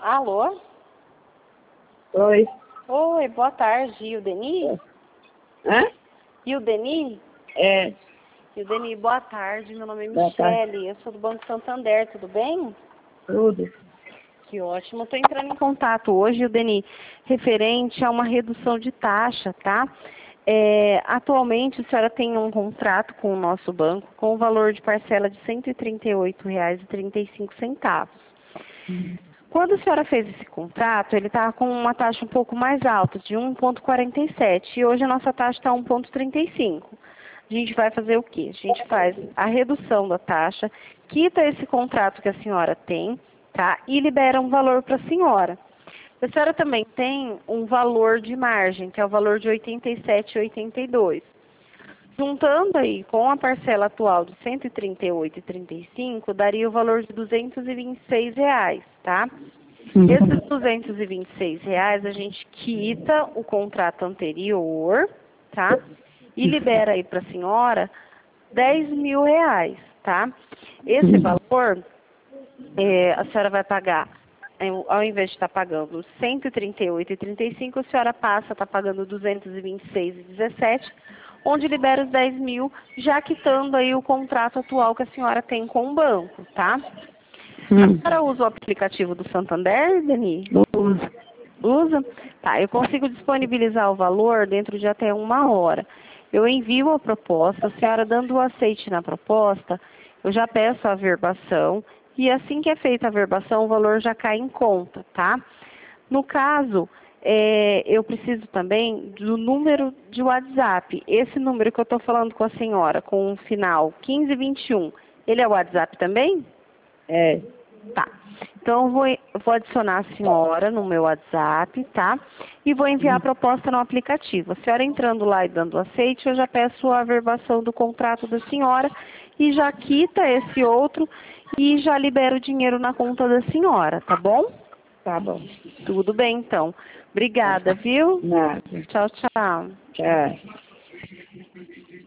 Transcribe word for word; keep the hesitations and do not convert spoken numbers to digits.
Alô? Oi. Oi, boa tarde. E o Deni? Hã? E o Deni? É. E o Deni, boa tarde. Meu nome é Boa tarde. Michele. Eu sou do Banco Santander, tudo bem? Tudo. Que ótimo. Estou entrando em contato hoje, o Deni, referente a uma redução de taxa, tá? É, atualmente, a senhora tem um contrato com o nosso banco com o valor de parcela de cento e trinta e oito reais e trinta e cinco centavos. Hum. Quando a senhora fez esse contrato, ele estava com uma taxa um pouco mais alta, de um vírgula quarenta e sete, e hoje a nossa taxa está um vírgula trinta e cinco. A gente vai fazer o quê? A gente faz a redução da taxa, quita esse contrato que a senhora tem, tá? E libera um valor para a senhora. A senhora também tem um valor de margem, que é o valor de oitenta e sete reais e oitenta e dois centavos. Juntando aí com a parcela atual de cento e trinta e oito reais e trinta e cinco centavos, daria o valor de duzentos e vinte e seis reais, tá? Hum. Esses duzentos e vinte e seis reais a gente quita o contrato anterior, tá? E libera aí para a senhora dez mil reais, tá? Esse valor, é, a senhora vai pagar, é, ao invés de estar pagando cento e trinta e oito reais e trinta e cinco centavos, a senhora passa a estar pagando duzentos e vinte e seis reais e dezessete centavos, onde libera os dez mil, já quitando aí o contrato atual que a senhora tem com o banco, tá? A Hum. senhora usa o aplicativo do Santander, Deni? Uso. Usa? Tá, eu consigo disponibilizar o valor dentro de até uma hora. Eu envio a proposta, a senhora dando o aceite na proposta, eu já peço a averbação e assim que é feita a averbação, o valor já cai em conta, tá? No caso, é, eu preciso também do número de WhatsApp. Esse número que eu estou falando com a senhora, com o final quinze vinte e um, ele é o WhatsApp também? É. Tá. Então, eu vou, eu vou adicionar a senhora no meu WhatsApp, tá? E vou enviar a proposta no aplicativo. A senhora entrando lá e dando aceite, eu já peço a averbação do contrato da senhora e já quita esse outro e já libero o dinheiro na conta da senhora, tá bom? Tá bom. Tudo bem, então. Obrigada, viu? Nada. Tchau, tchau. Tchau.